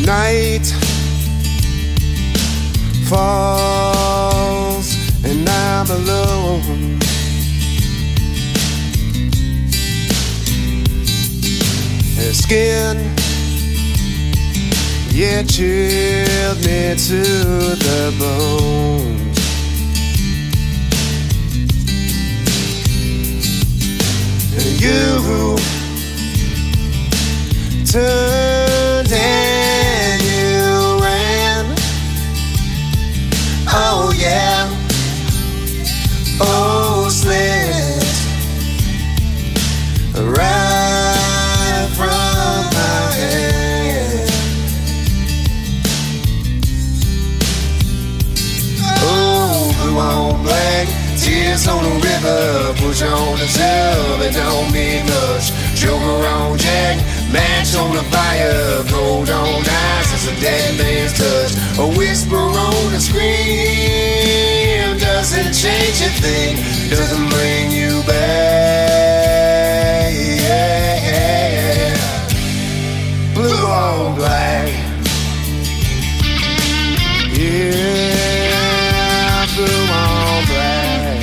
Night falls and I'm alone. Her skin, yeah, chilled me to the bones. And you turned and you ran. Oh yeah, oh slid right from my hand. Oh, blue on black, tears on the river, push on the tub, it don't mean much. Joker on Jack, match on the fire, cold on ice, it's a dead man's touch. A whisper on the screen doesn't change a thing, doesn't bring you back. Blue on black, yeah, blue on black.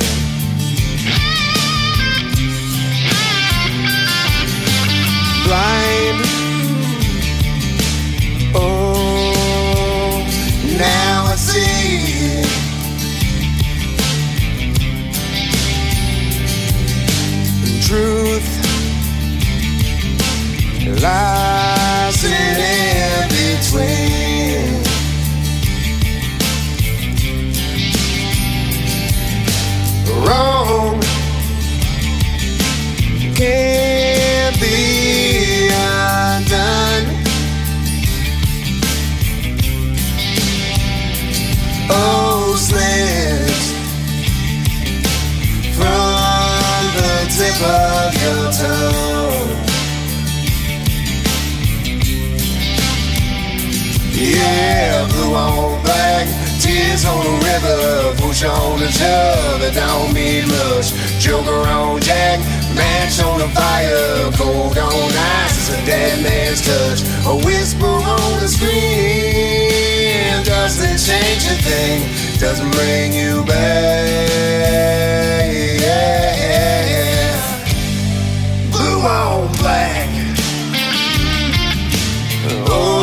Blind, oh, now I see. Truth lies in between. Wrong can't be undone. Oh, slips from the tip of your tongue. Yeah, blue on black, tears on the river, push on the tub, it don't mean much. Joker on Jack, match on the fire, cold on ice, it's a dead man's touch. A whisper on the screen doesn't change a thing, doesn't bring you back. Blue on black. Oh,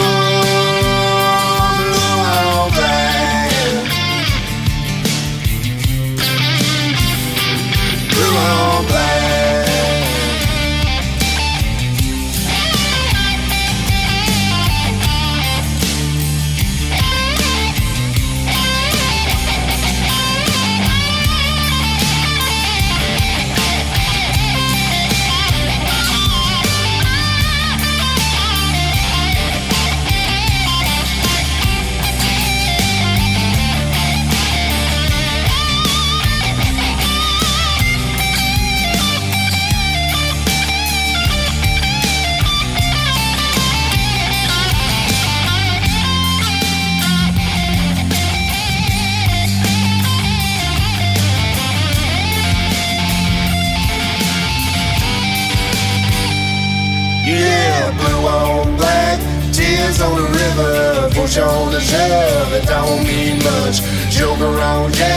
on the river, push on the tub, it don't mean much. Joker on Jack,